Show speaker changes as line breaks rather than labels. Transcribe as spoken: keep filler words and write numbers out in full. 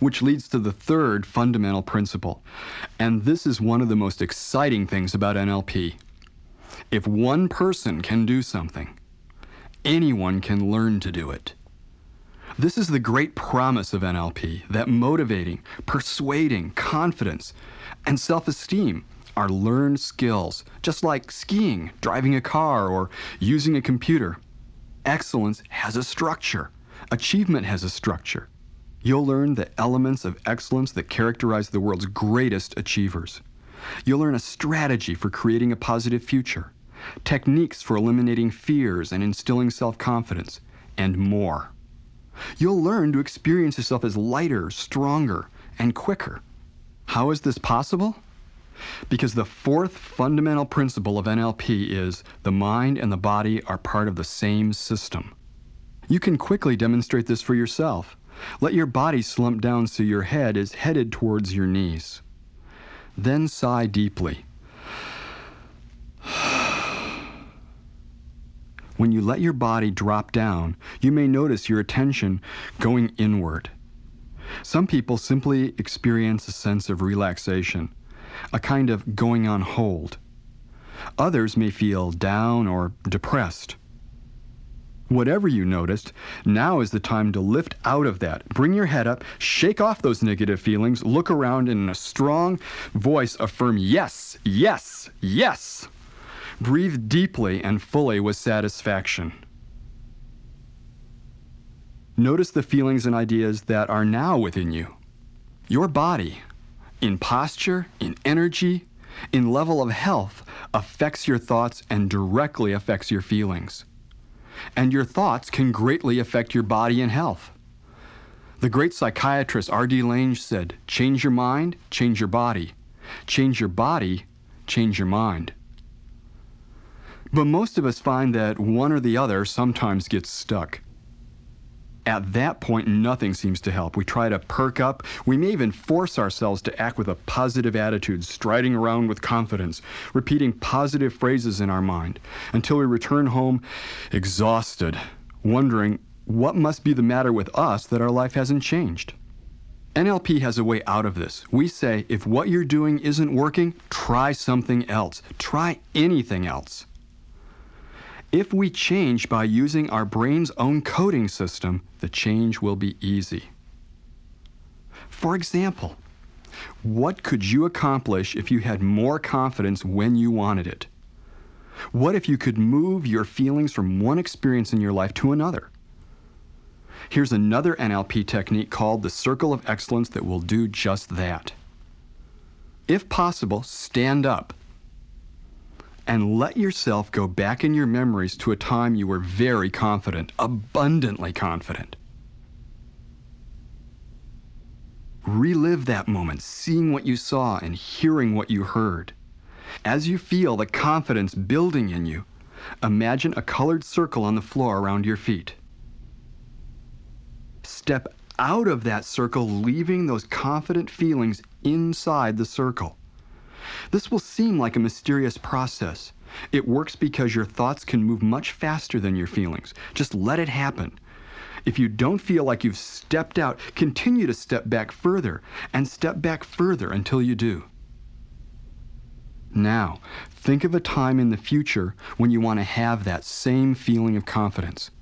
which leads to the third fundamental principle. And this is one of the most exciting things about N L P. If one person can do something, anyone can learn to do it. This is the great promise of N L P, that motivating, persuading, confidence, and self-esteem are learned skills, just like skiing, driving a car, or using a computer. Excellence has a structure. Achievement has a structure. You'll learn the elements of excellence that characterize the world's greatest achievers. You'll learn a strategy for creating a positive future, techniques for eliminating fears and instilling self-confidence, and more. You'll learn to experience yourself as lighter, stronger, and quicker. How is this possible? Because the fourth fundamental principle of N L P is the mind and the body are part of the same system. You can quickly demonstrate this for yourself. Let your body slump down so your head is headed towards your knees. Then sigh deeply. When you let your body drop down, you may notice your attention going inward. Some people simply experience a sense of relaxation, a kind of going on hold. Others may feel down or depressed. Whatever you noticed, now is the time to lift out of that. Bring your head up, shake off those negative feelings, look around, and in a strong voice affirm yes, yes, yes. Breathe deeply and fully with satisfaction. Notice the feelings and ideas that are now within you. Your body, in posture, in energy, in level of health, affects your thoughts and directly affects your feelings. And your thoughts can greatly affect your body and health. The great psychiatrist R D Lange said, change your mind, change your body. Change your body, change your mind. But most of us find that one or the other sometimes gets stuck. At that point, nothing seems to help. We try to perk up. We may even force ourselves to act with a positive attitude, striding around with confidence, repeating positive phrases in our mind, until we return home exhausted, wondering what must be the matter with us that our life hasn't changed. N L P has a way out of this. We say, if what you're doing isn't working, try something else. Try anything else. If we change by using our brain's own coding system, the change will be easy. For example, what could you accomplish if you had more confidence when you wanted it? What if you could move your feelings from one experience in your life to another? Here's another N L P technique called the Circle of Excellence that will do just that. If possible, stand up and let yourself go back in your memories to a time you were very confident, abundantly confident. Relive that moment, seeing what you saw and hearing what you heard. As you feel the confidence building in you, imagine a colored circle on the floor around your feet. Step out of that circle, leaving those confident feelings inside the circle. This will seem like a mysterious process. It works because your thoughts can move much faster than your feelings. Just let it happen. If you don't feel like you've stepped out, continue to step back further and step back further until you do. Now, think of a time in the future when you want to have that same feeling of confidence.